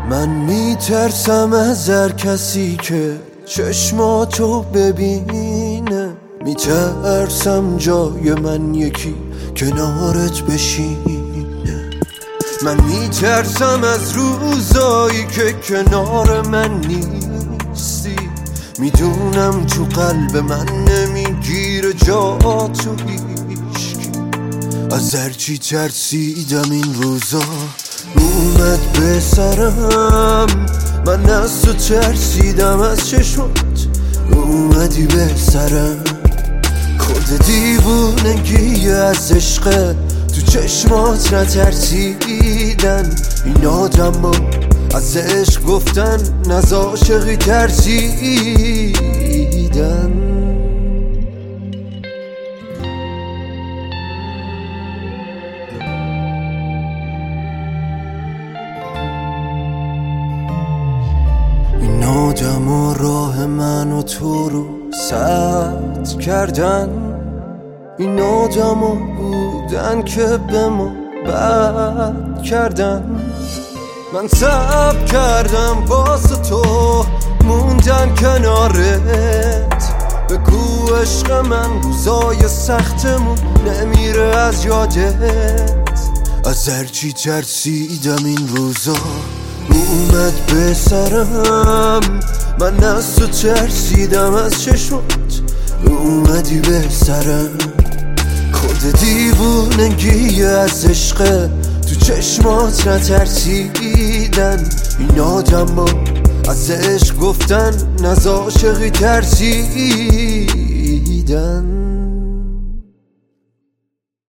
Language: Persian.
من میترسم از هر کسی که چشماتو ببینه، میترسم جای من یکی کنارت بشینه. من میترسم از روزایی که کنار من نیستی، میدونم تو قلب من نمیگیره جا تو هیچکی. از هرچی ترسیدم این روزا اومد به سرم، من از تو ترسیدم، از چشمات اومدی به سرم. کد دیوونگی از عشق تو چشمات نترسیدن، این آدم از عشق گفتن، از عاشقی ترسیدن. این آدم و راه من و تو رو سد کردن، این آدم ها بودن که به ما بد کردن. من صبر کردم واسه تو موندن کنارت، بگو عشق من روزای سختمون نمیره از یادت. از هرچی ترسیدم این روزا اومد به سرم، من از تو ترسیدم، از چشمات اومدی به سرم. کد دیوونگی از عشق تو چشمات نترسیدن، این آدم از عشق گفتن، از عاشقی ترسیدن.